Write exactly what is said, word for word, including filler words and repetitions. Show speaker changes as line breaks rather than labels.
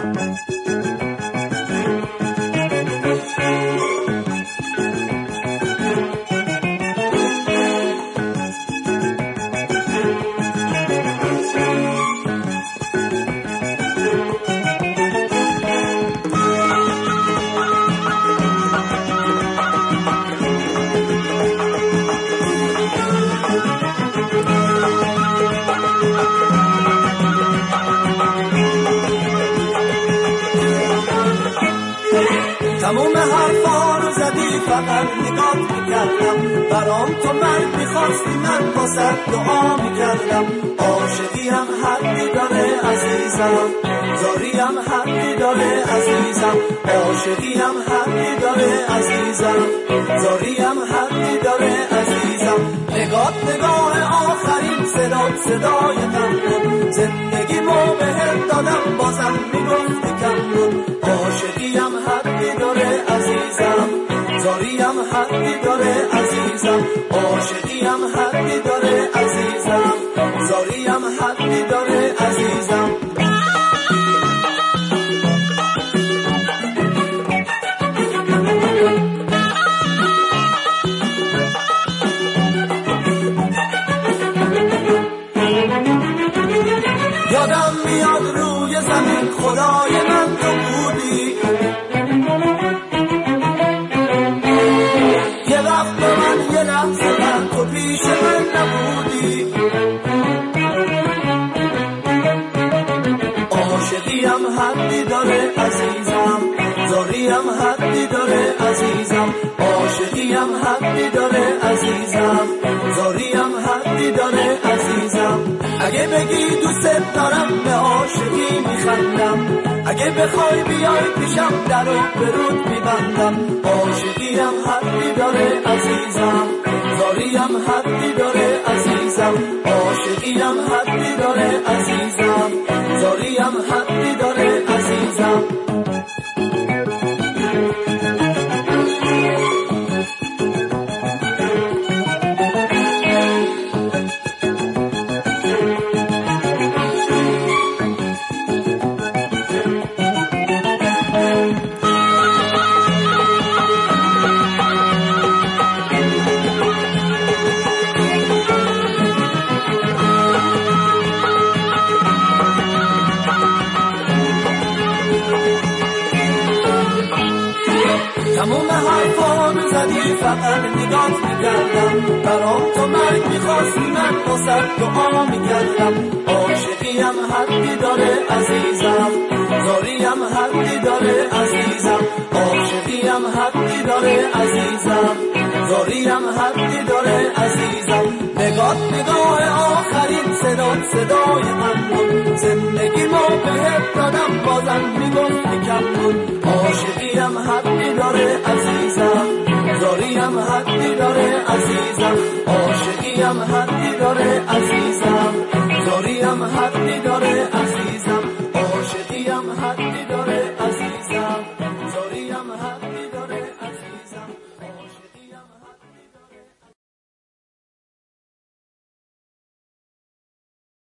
تموم حرفا رو زدی فقط نگات میکردم، برام تو مرگ میخواستی من واسه دعا میکردم. عاشقی هم حدی داره عزیزم، زاری هم حدی داره عزیزم. عاشقی هم حدی داره عزیزم، زاری هم حدی داره عزیزم. نگات نگاه آخرین صدات صدای غم بود، زندگیمو بهت دادم بازم میگفتی کم بود. عاشقی هم حدی داره عزیزم، زاری هم حدی داره عزیزم. عاشقی هم حدی داره عزیزم، زاری هم حدی داره عزیزم. یادم میاد روی زمین خدای من تو بودی، یه وقت به من یه لحظه من تو پیش من نبودی. عاشقی هم حدی داره عزیزم، زاری هم حدی داره عزیزم. عاشقی هم حدی داره عزیزم، زاری هم حدی داره عزیزم. اگه بگی دوست دارم به عاشقی میخندم، اگه بخوای بیای پیشم در و برود میبندم. عاشقی هم حدی داره عزیزم، زاری هم حدی داره عزیزم. عاشقی هم حدی داره عزیزم، زاری هم حدی داره عزیزم. تموم حرفا رو زدی فقط نگات میکردم، برام تو مرگ میخواستی من واسه دعا میکردم. عاشقی هم حدی داره عزیزم، زاری هم حدی داره عزیزم. عاشقی هم حدی داره عزیزم، زاری هم حدی داره عزیزم. نگات نگاه آخرین صدات صدای من بود، زندگی ما بهت دادم بازم میگفتی کم بود. عاشقی هم حدی داره عزیزم، زاری هم حدی داره عزیزم. عاشقی هم حدی داره عزیزم، زاری هم حدی داره عزیزم. عاشقی هم حدی داره